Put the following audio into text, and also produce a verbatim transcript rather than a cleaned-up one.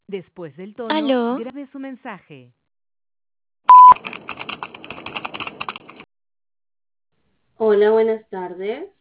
Después del tono, Aló, grabe su mensaje. Hola, buenas tardes.